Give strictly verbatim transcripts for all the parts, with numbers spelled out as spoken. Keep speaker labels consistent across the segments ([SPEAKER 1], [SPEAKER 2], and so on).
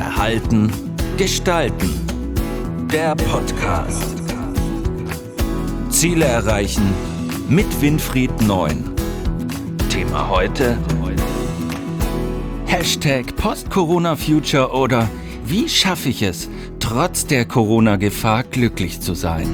[SPEAKER 1] Verhalten, Gestalten. Der Podcast. Ziele erreichen mit Winfried Neun. Thema heute: Hashtag Post-Corona-Future oder wie schaffe ich es, trotz der Corona-Gefahr glücklich zu sein?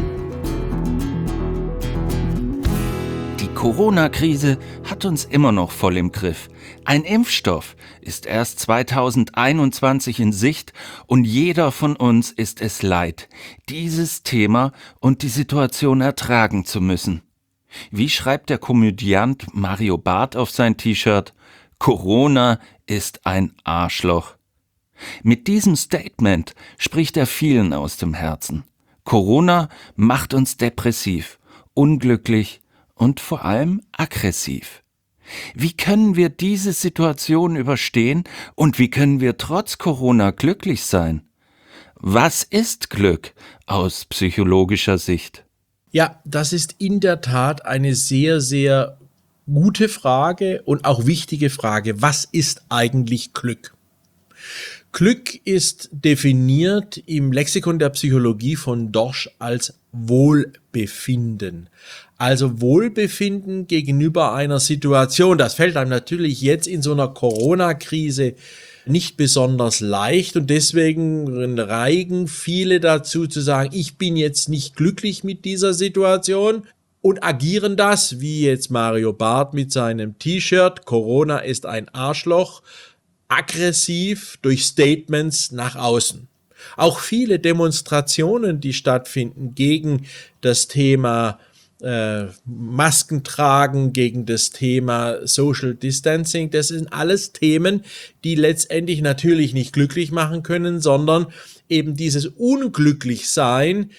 [SPEAKER 1] Die Corona-Krise hat uns immer noch voll im Griff. Ein Impfstoff ist erst zweitausendeinundzwanzig in Sicht und jeder von uns ist es leid, dieses Thema und die Situation ertragen zu müssen. Wie schreibt der Komödiant Mario Barth auf sein T-Shirt? Corona ist ein Arschloch. Mit diesem Statement spricht er vielen aus dem Herzen. Corona macht uns depressiv, unglücklich und vor allem aggressiv. Wie können wir diese Situation überstehen und wie können wir trotz Corona glücklich sein? Was ist Glück aus psychologischer Sicht?
[SPEAKER 2] Ja, das ist in der Tat eine sehr, sehr gute Frage und auch wichtige Frage. Was ist eigentlich Glück? Glück ist definiert im Lexikon der Psychologie von Dorsch als Wohlbefinden. Also Wohlbefinden gegenüber einer Situation. Das fällt einem natürlich jetzt in so einer Corona-Krise nicht besonders leicht und deswegen neigen viele dazu zu sagen, ich bin jetzt nicht glücklich mit dieser Situation und agieren das, wie jetzt Mario Barth mit seinem T-Shirt, Corona ist ein Arschloch, aggressiv durch Statements nach außen. Auch viele Demonstrationen, die stattfinden gegen das Thema äh, Masken tragen, gegen das Thema Social Distancing, das sind alles Themen, die letztendlich natürlich nicht glücklich machen können, sondern eben dieses Unglücklichsein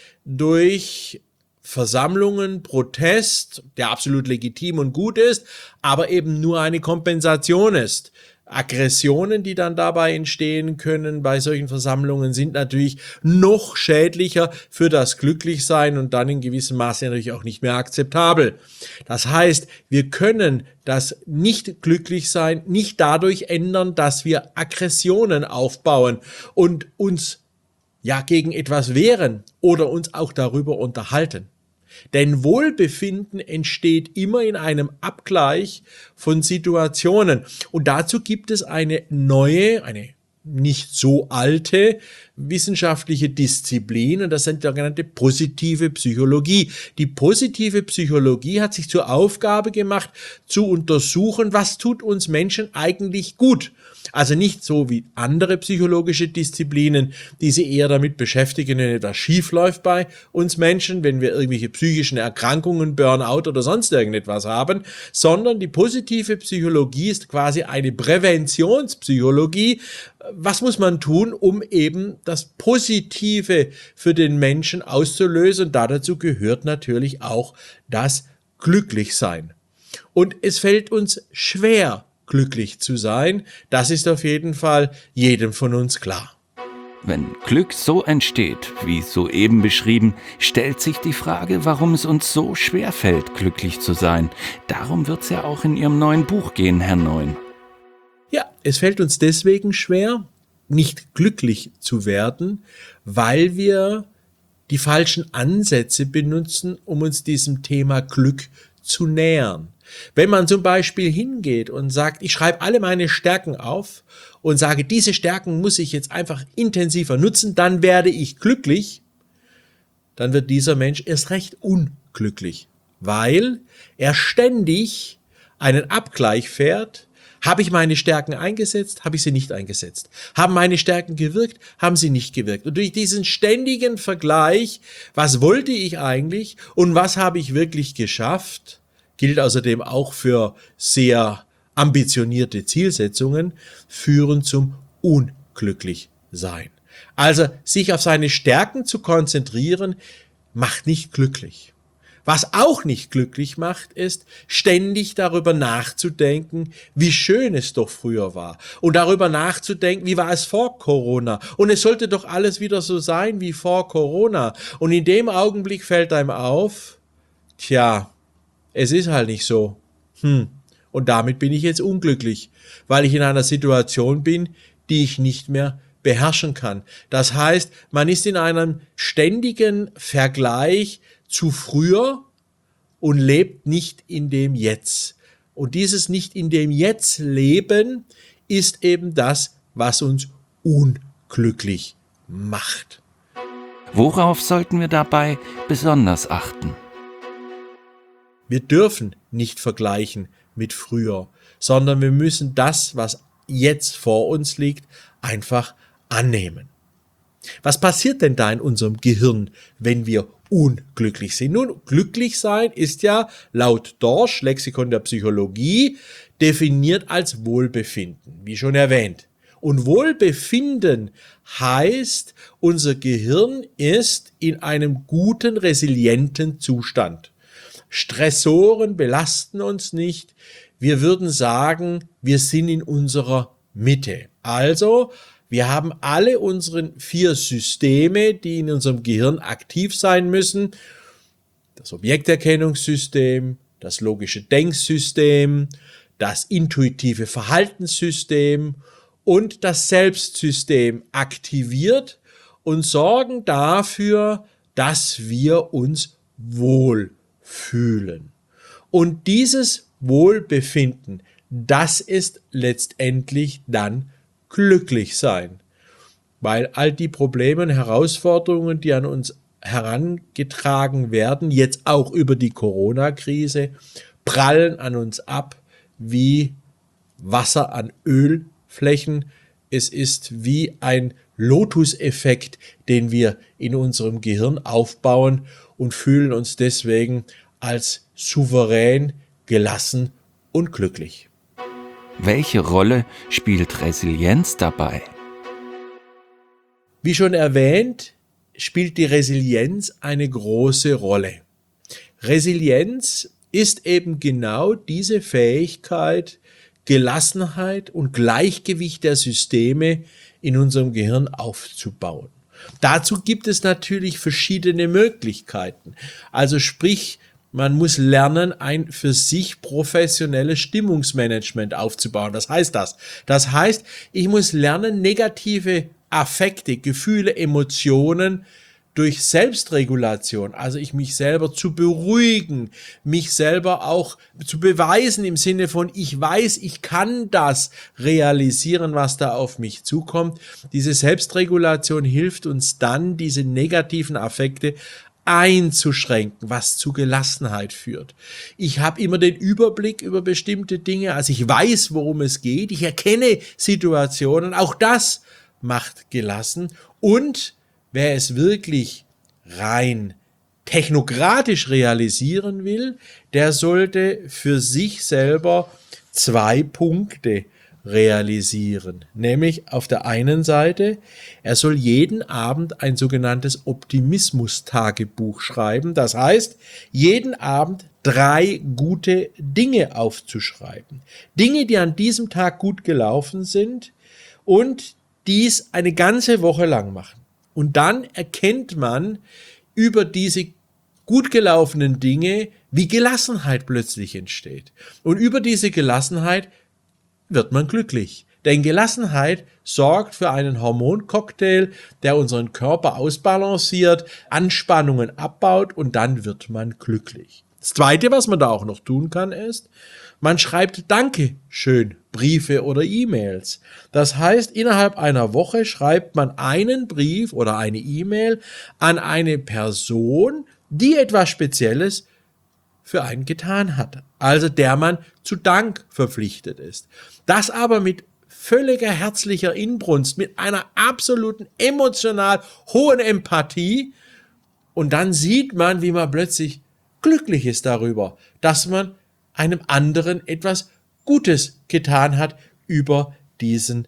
[SPEAKER 2] durch Versammlungen, Protest, der absolut legitim und gut ist, aber eben nur eine Kompensation ist. Aggressionen, die dann dabei entstehen können bei solchen Versammlungen, sind natürlich noch schädlicher für das Glücklichsein und dann in gewissem Maße natürlich auch nicht mehr akzeptabel. Das heißt, wir können das Nicht-Glücklichsein nicht dadurch ändern, dass wir Aggressionen aufbauen und uns ja gegen etwas wehren oder uns auch darüber unterhalten. Denn Wohlbefinden entsteht immer in einem Abgleich von Situationen. Und dazu gibt es eine neue, eine nicht so alte wissenschaftliche Disziplin, und das ist die sogenannte positive Psychologie. Die positive Psychologie hat sich zur Aufgabe gemacht, zu untersuchen, was tut uns Menschen eigentlich gut. Also nicht so wie andere psychologische Disziplinen, die sich eher damit beschäftigen, wenn etwas schief läuft bei uns Menschen, wenn wir irgendwelche psychischen Erkrankungen, Burnout oder sonst irgendetwas haben, sondern die positive Psychologie ist quasi eine Präventionspsychologie. Was muss man tun, um eben das Positive für den Menschen auszulösen? Und dazu gehört natürlich auch das Glücklichsein. Und es fällt uns schwer, glücklich zu sein. Das ist auf jeden Fall jedem von uns klar.
[SPEAKER 1] Wenn Glück so entsteht, wie soeben beschrieben, stellt sich die Frage, warum es uns so schwer fällt, glücklich zu sein. Darum wird es ja auch in Ihrem neuen Buch gehen, Herr Neun.
[SPEAKER 2] Ja, es fällt uns deswegen schwer, nicht glücklich zu werden, weil wir die falschen Ansätze benutzen, um uns diesem Thema Glück zu nähern. Wenn man zum Beispiel hingeht und sagt, ich schreibe alle meine Stärken auf und sage, diese Stärken muss ich jetzt einfach intensiver nutzen, dann werde ich glücklich, dann wird dieser Mensch erst recht unglücklich, weil er ständig einen Abgleich fährt. Habe ich meine Stärken eingesetzt? Habe ich sie nicht eingesetzt? Haben meine Stärken gewirkt? Haben sie nicht gewirkt? Und durch diesen ständigen Vergleich, was wollte ich eigentlich und was habe ich wirklich geschafft, gilt außerdem auch für sehr ambitionierte Zielsetzungen, führen zum Unglücklichsein. Also sich auf seine Stärken zu konzentrieren, macht nicht glücklich. Was auch nicht glücklich macht, ist, ständig darüber nachzudenken, wie schön es doch früher war. Und darüber nachzudenken, wie war es vor Corona. Und es sollte doch alles wieder so sein wie vor Corona. Und in dem Augenblick fällt einem auf, tja, es ist halt nicht so. Hm. Und damit bin ich jetzt unglücklich, weil ich in einer Situation bin, die ich nicht mehr beherrschen kann. Das heißt, man ist in einem ständigen Vergleich zu früher und lebt nicht in dem Jetzt. Und dieses nicht in dem Jetzt leben ist eben das, was uns unglücklich macht.
[SPEAKER 1] Worauf sollten wir dabei besonders achten?
[SPEAKER 2] Wir dürfen nicht vergleichen mit früher, sondern wir müssen das, was jetzt vor uns liegt, einfach annehmen. Was passiert denn da in unserem Gehirn, wenn wir unglücklich sind? Nun, glücklich sein ist ja laut Dorsch, Lexikon der Psychologie, definiert als Wohlbefinden, wie schon erwähnt. Und Wohlbefinden heißt, unser Gehirn ist in einem guten, resilienten Zustand. Stressoren belasten uns nicht. Wir würden sagen, wir sind in unserer Mitte. Also, wir haben alle unsere vier Systeme, die in unserem Gehirn aktiv sein müssen. Das Objekterkennungssystem, das logische Denksystem, das intuitive Verhaltenssystem und das Selbstsystem aktiviert und sorgen dafür, dass wir uns wohlfühlen. Fühlen. Und dieses Wohlbefinden, das ist letztendlich dann glücklich sein. Weil all die Probleme und Herausforderungen, die an uns herangetragen werden, jetzt auch über die Corona-Krise, prallen an uns ab wie Wasser an Ölflächen. Es ist wie ein Lotus-Effekt, den wir in unserem Gehirn aufbauen und fühlen uns deswegen als souverän, gelassen und glücklich.
[SPEAKER 1] Welche Rolle spielt Resilienz dabei?
[SPEAKER 2] Wie schon erwähnt, spielt die Resilienz eine große Rolle. Resilienz ist eben genau diese Fähigkeit, Gelassenheit und Gleichgewicht der Systeme in unserem Gehirn aufzubauen. Dazu gibt es natürlich verschiedene Möglichkeiten. Also sprich, man muss lernen, ein für sich professionelles Stimmungsmanagement aufzubauen. Das heißt das. Das heißt, ich muss lernen, negative Affekte, Gefühle, Emotionen durch Selbstregulation, also ich mich selber zu beruhigen, mich selber auch zu beweisen im Sinne von, ich weiß, ich kann das realisieren, was da auf mich zukommt. Diese Selbstregulation hilft uns dann, diese negativen Affekte einzuschränken, was zu Gelassenheit führt. Ich habe immer den Überblick über bestimmte Dinge, also ich weiß, worum es geht, ich erkenne Situationen, auch das macht gelassen. Und wer es wirklich rein technokratisch realisieren will, der sollte für sich selber zwei Punkte realisieren. Nämlich auf der einen Seite, er soll jeden Abend ein sogenanntes Optimismus-Tagebuch schreiben. Das heißt, jeden Abend drei gute Dinge aufzuschreiben. Dinge, die an diesem Tag gut gelaufen sind und dies eine ganze Woche lang machen. Und dann erkennt man über diese gut gelaufenen Dinge, wie Gelassenheit plötzlich entsteht. Und über diese Gelassenheit wird man glücklich. Denn Gelassenheit sorgt für einen Hormoncocktail, der unseren Körper ausbalanciert, Anspannungen abbaut und dann wird man glücklich. Das Zweite, was man da auch noch tun kann, ist, man schreibt Dankeschön Briefe oder E-Mails. Das heißt, innerhalb einer Woche schreibt man einen Brief oder eine E-Mail an eine Person, die etwas Spezielles für einen getan hat. Also der man zu Dank verpflichtet ist. Das aber mit völliger herzlicher Inbrunst, mit einer absoluten emotional hohen Empathie. Und dann sieht man, wie man plötzlich glücklich ist darüber, dass man einem anderen etwas Gutes getan hat über diesen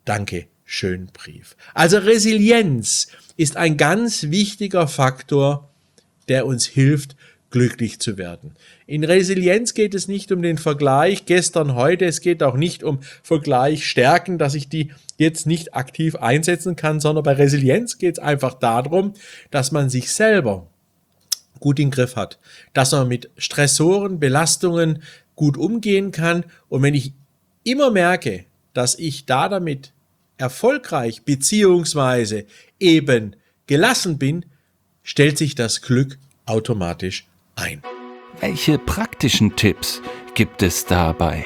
[SPEAKER 2] Dankeschön-Brief. Also Resilienz ist ein ganz wichtiger Faktor, der uns hilft, glücklich zu werden. In Resilienz geht es nicht um den Vergleich gestern, heute, es geht auch nicht um Vergleich Stärken, dass ich die jetzt nicht aktiv einsetzen kann, sondern bei Resilienz geht es einfach darum, dass man sich selber gut im Griff hat, dass man mit Stressoren, Belastungen gut umgehen kann. Und wenn ich immer merke, dass ich da damit erfolgreich bzw. eben gelassen bin, stellt sich das Glück automatisch ein.
[SPEAKER 1] Welche praktischen Tipps gibt es dabei?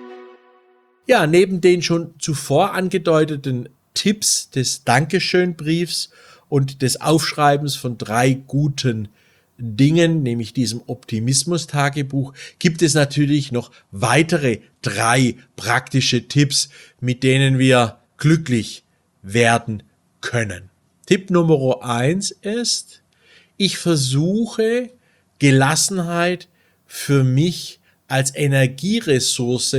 [SPEAKER 2] Ja, neben den schon zuvor angedeuteten Tipps des Dankeschön-Briefs und des Aufschreibens von drei guten Dingen, nämlich diesem Optimismus-Tagebuch, gibt es natürlich noch weitere drei praktische Tipps, mit denen wir glücklich werden können. Tipp Nummer eins ist, ich versuche Gelassenheit für mich als Energieressource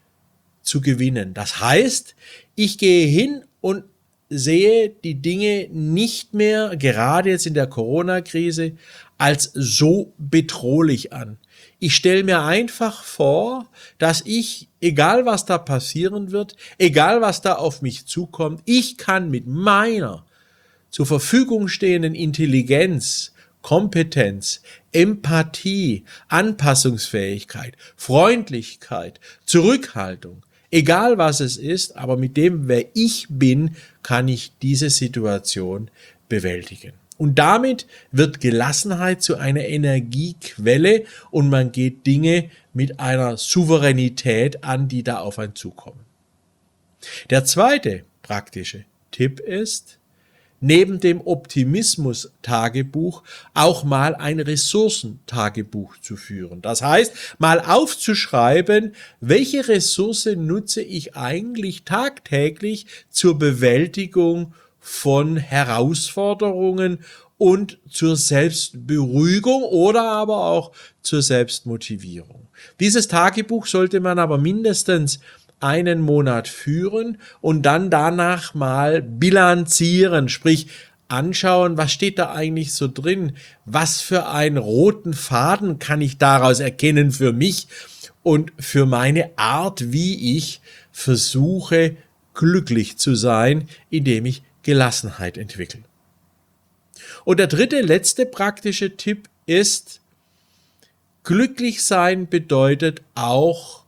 [SPEAKER 2] zu gewinnen. Das heißt, ich gehe hin und sehe die Dinge nicht mehr, gerade jetzt in der Corona-Krise, als so bedrohlich an. Ich stelle mir einfach vor, dass ich, egal was da passieren wird, egal was da auf mich zukommt, ich kann mit meiner zur Verfügung stehenden Intelligenz, Kompetenz, Empathie, Anpassungsfähigkeit, Freundlichkeit, Zurückhaltung, egal was es ist, aber mit dem, wer ich bin, kann ich diese Situation bewältigen. Und damit wird Gelassenheit zu einer Energiequelle und man geht Dinge mit einer Souveränität an, die da auf einen zukommen. Der zweite praktische Tipp ist, neben dem Optimismus-Tagebuch auch mal ein Ressourcentagebuch zu führen. Das heißt, mal aufzuschreiben, welche Ressource nutze ich eigentlich tagtäglich zur Bewältigung von Herausforderungen und zur Selbstberuhigung oder aber auch zur Selbstmotivierung. Dieses Tagebuch sollte man aber mindestens einen Monat führen und dann danach mal bilanzieren, sprich anschauen, was steht da eigentlich so drin, was für einen roten Faden kann ich daraus erkennen für mich und für meine Art, wie ich versuche, glücklich zu sein, indem ich Gelassenheit entwickle. Und der dritte, letzte praktische Tipp ist, glücklich sein bedeutet auch,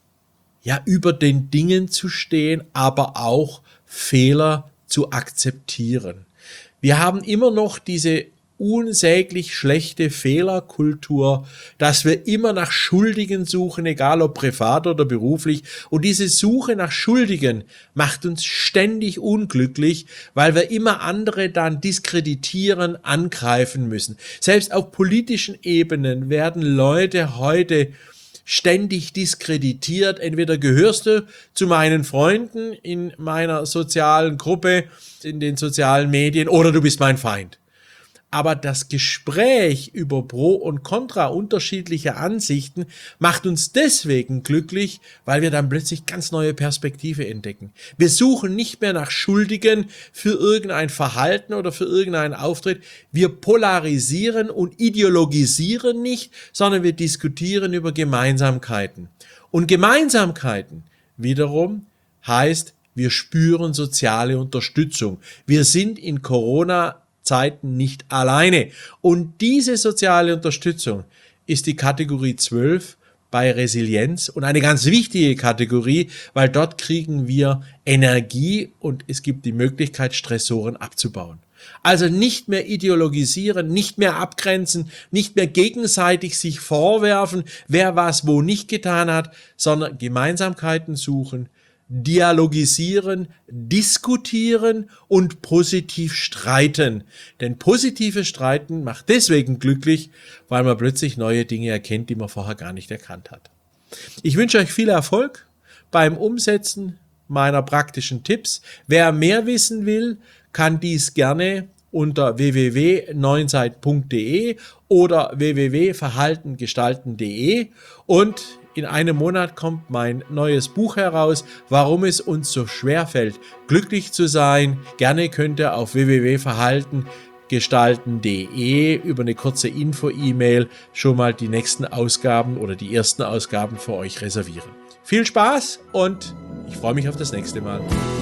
[SPEAKER 2] ja, über den Dingen zu stehen, aber auch Fehler zu akzeptieren. Wir haben immer noch diese unsäglich schlechte Fehlerkultur, dass wir immer nach Schuldigen suchen, egal ob privat oder beruflich. Und diese Suche nach Schuldigen macht uns ständig unglücklich, weil wir immer andere dann diskreditieren, angreifen müssen. Selbst auf politischen Ebenen werden Leute heute ständig diskreditiert. Entweder gehörst du zu meinen Freunden in meiner sozialen Gruppe, in den sozialen Medien, oder du bist mein Feind. Aber das Gespräch über Pro und Contra unterschiedlicher Ansichten macht uns deswegen glücklich, weil wir dann plötzlich ganz neue Perspektive entdecken. Wir suchen nicht mehr nach Schuldigen für irgendein Verhalten oder für irgendeinen Auftritt. Wir polarisieren und ideologisieren nicht, sondern wir diskutieren über Gemeinsamkeiten. Und Gemeinsamkeiten wiederum heißt, wir spüren soziale Unterstützung. Wir sind in Corona Zeiten nicht alleine. Und diese soziale Unterstützung ist die Kategorie zwölf bei Resilienz und eine ganz wichtige Kategorie, weil dort kriegen wir Energie und es gibt die Möglichkeit, Stressoren abzubauen. Also nicht mehr ideologisieren, nicht mehr abgrenzen, nicht mehr gegenseitig sich vorwerfen, wer was wo nicht getan hat, sondern Gemeinsamkeiten suchen, dialogisieren, diskutieren und positiv streiten. Denn positives Streiten macht deswegen glücklich, weil man plötzlich neue Dinge erkennt, die man vorher gar nicht erkannt hat. Ich wünsche euch viel Erfolg beim Umsetzen meiner praktischen Tipps. Wer mehr wissen will, kann dies gerne unter w w w punkt neunzeit punkt de oder w w w punkt verhalten gestalten punkt de und in einem Monat kommt mein neues Buch heraus, warum es uns so schwer fällt, glücklich zu sein. Gerne könnt ihr auf w w w punkt verhalten gestalten punkt de über eine kurze Info-E-Mail schon mal die nächsten Ausgaben oder die ersten Ausgaben für euch reservieren. Viel Spaß und ich freue mich auf das nächste Mal.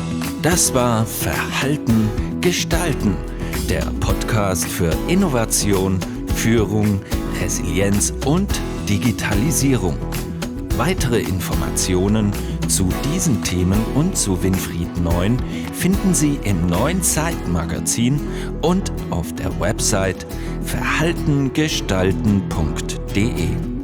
[SPEAKER 1] Das war Verhalten gestalten, der Podcast für Innovation, Führung, Resilienz und Digitalisierung. Weitere Informationen Zu diesen Themen und zu Winfried Neun finden Sie im neuen Zeitmagazin und auf der Website verhaltengestalten punkt de.